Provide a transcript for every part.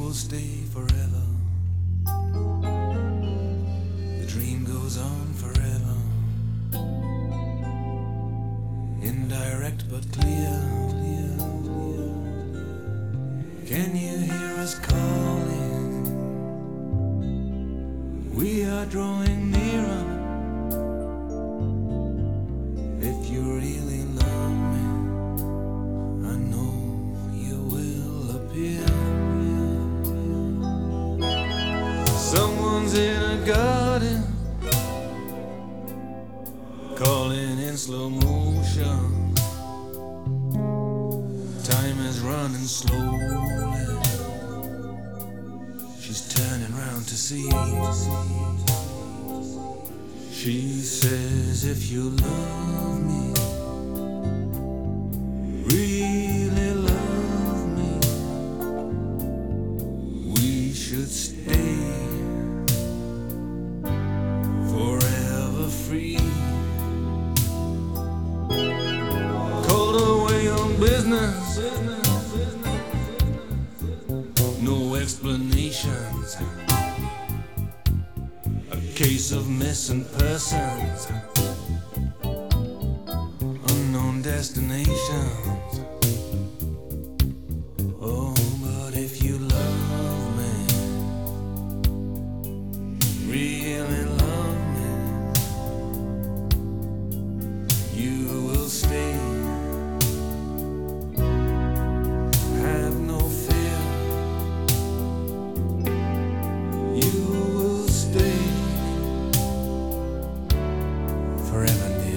will stay forever. The dream goes on forever. Indirect but clear. Can you hear us calling? We are drawing nearer. If you really love me, I know you will appear. Someone's in a garden, calling in slow motion. Time is running slowly. She's turning round to see. She says, if you love me, really love me, we should stay forever free. Called away on business, no explanations. A case of missing persons, unknown destinations. Oh, but if you love me, really love me, you will stay. Have no fear. You will stay forever near.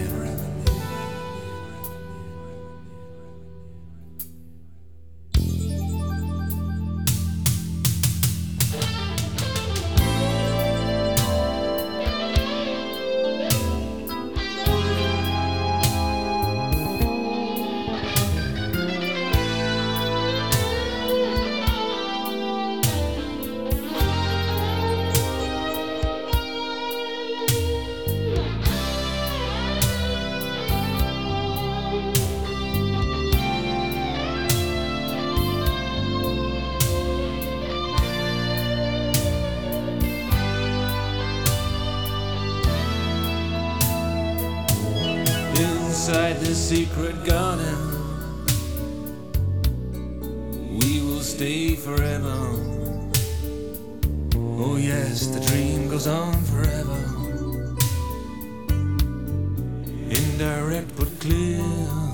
Inside this secret garden, we will stay forever. Oh yes, the dream goes on forever. Indirect but clear.